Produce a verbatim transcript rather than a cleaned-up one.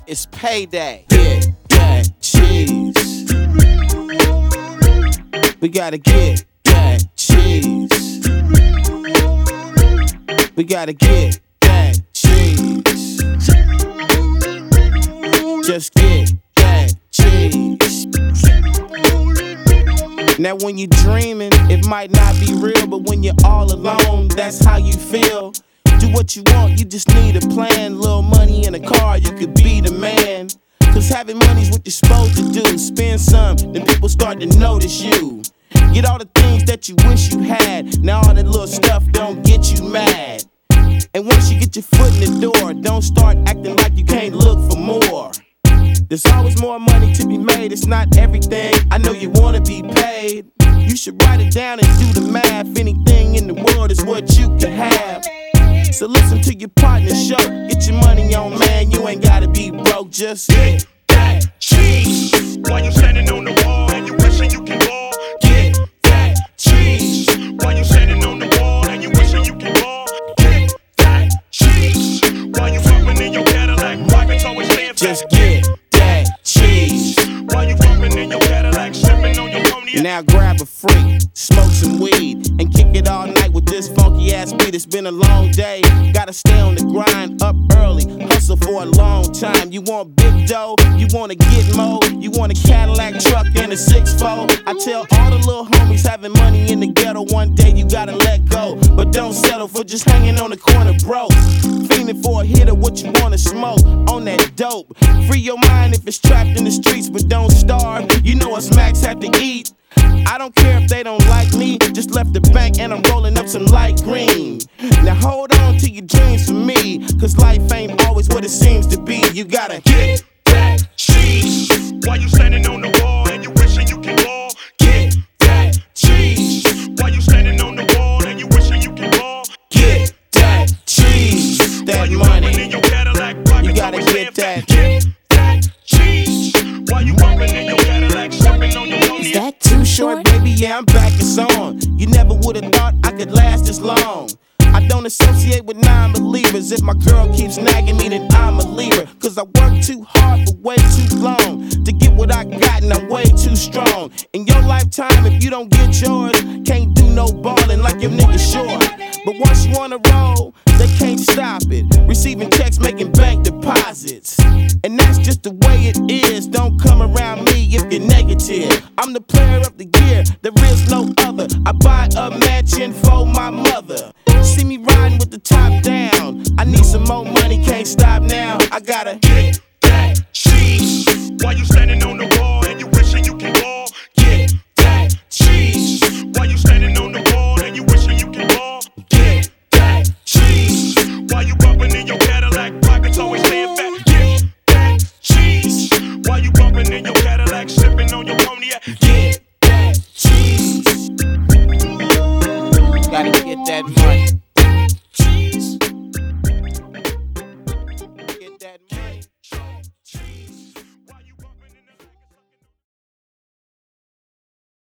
It's payday. Get that cheese. We gotta get that cheese. We gotta get that cheese. Just get that cheese. Now when you're dreaming, it might not be real, but when you're all alone, that's how you feel. Do what you want, you just need a plan. Little money in a car, you could be the man. Cause having money's what you're supposed to do. Spend some, then people start to notice you. Get all the things that you wish you had. Now all that little stuff don't get you mad. And once you get your foot in the door, don't start acting like you can't look for more. There's always more money to be made, it's not everything. I know you wanna be paid. You should write it down and do the math. Anything in the world is what you can have. So listen to your partner show. Get your money on, man, you ain't gotta be broke. Just get that cheese. While you standing on the wall and you wishing you can ball. Get that cheese. While you standing on the wall and you wishing you can ball. Get that cheese. While you bumping in your Cadillac, pockets always stand fat. Just get that cheese. While you bumping in your Cadillac, sipping on your cognac. Now grab a freak, smoke some weed, and kick it all night with this funky ass beat. It's been a long day, gotta stay on the grind, up early, hustle for a long time. You want big dough, you wanna get more, you want a Cadillac truck and a six four. I tell all the little homies having money in the ghetto, one day you gotta let go, but don't settle for just hanging on the corner broke. Fiending for a hit of what you wanna smoke, on that dope. Free your mind if it's trapped in the streets, but don't starve. You know us Max have to eat. I don't care if they don't like me, just left the bank and I'm rolling up some light green. Now hold on to your dreams for me, cause life ain't always what it seems to be. You gotta get that cheese. While you standing on the wall and you wishing you can ball. Get that cheese. While you standing on the wall and you wishing you can ball. Get that cheese. That you money, in your Cadillac, you gotta get that. Get that cheese. While you bumping in your Cadillac, sipping on your cognac. Is that too short, baby? Yeah, I'm back, it's on. You never would've thought I could last this long. I don't associate with non-believers. If my girl keeps nagging me, then I'ma leave her. Cause I work too hard for way too long to get what I got, and I'm way too strong. In your lifetime, if you don't get yours, can't do no ballin' like your nigga short. But once you on a roll, they can't stop it. Receiving checks, making bank deposits. And that's just the way it is. Don't come around me if you're negative. I'm the player of the year, there is no other. I buy a mansion for my mother. See me riding with the top down. I need some more money, can't stop now. I gotta get that cheese. While you standing on the wall and you wishing you can ball. Get that cheese. While you standing on the wall and you wishing you can ball. Get that cheese. While you bumping in your Cadillac, pockets always stand fat. Get that cheese. While you bumping in your